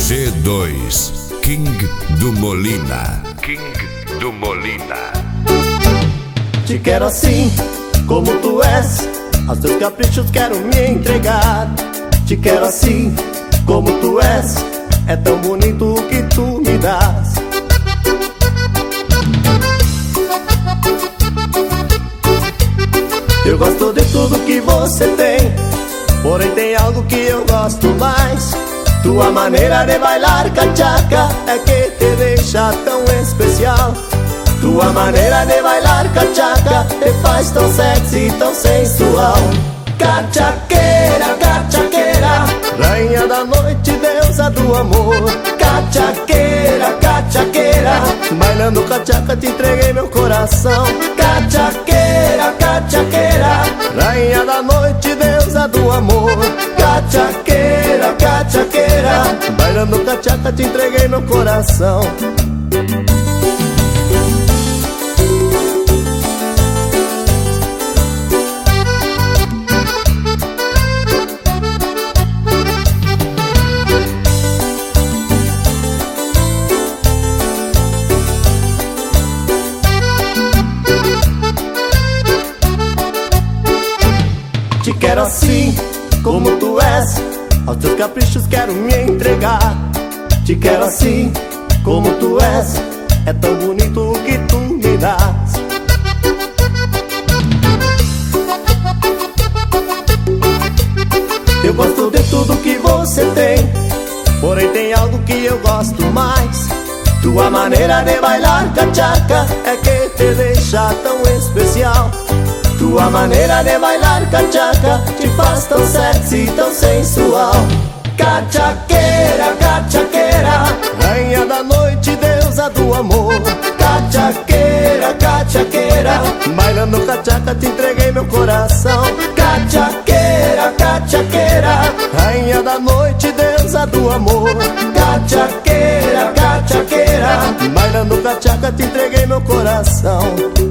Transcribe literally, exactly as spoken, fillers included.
G dois, King do Molina. King do Molina. Te quero assim, como tu és, aos teus caprichos quero me entregar. Te quero assim, como tu és, é tão bonito o que tu me dás. Eu gosto de tudo que você tem, porém tem algo que eu gosto mais. Tua maneira de bailar cachaca é que te deixa tão especial. Tua maneira de bailar cachaca te faz tão sexy, tão sensual. Cachaqueira, cachaqueira, rainha da noite, deusa do amor. Cachaqueira, cachaqueira, bailando cachaca te entreguei meu coração. Cachaqueira, cachaqueira, rainha da noite, deusa do amor. Cachaqueira, cachaqueira, bailando cachaca te entreguei meu coração. Te quero assim, como tu és, aos teus caprichos quero me entregar. Te quero assim, como tu és, é tão bonito o que tu me dás. Eu gosto de tudo que você tem, porém tem algo que eu gosto mais. Tua maneira de bailar cachaca é que te deixa tão especial. Tua maneira de bailar cachaca te faz tão sexy, tão sensual. Cachaqueira, cachaqueira, rainha da noite, deusa do amor. Cachaqueira, cachaqueira, bailando cachaca te entreguei meu coração. Cachaqueira, cachaqueira, rainha da noite, deusa do amor. Cachaqueira, cachaqueira, bailando cachaca te entreguei meu coração.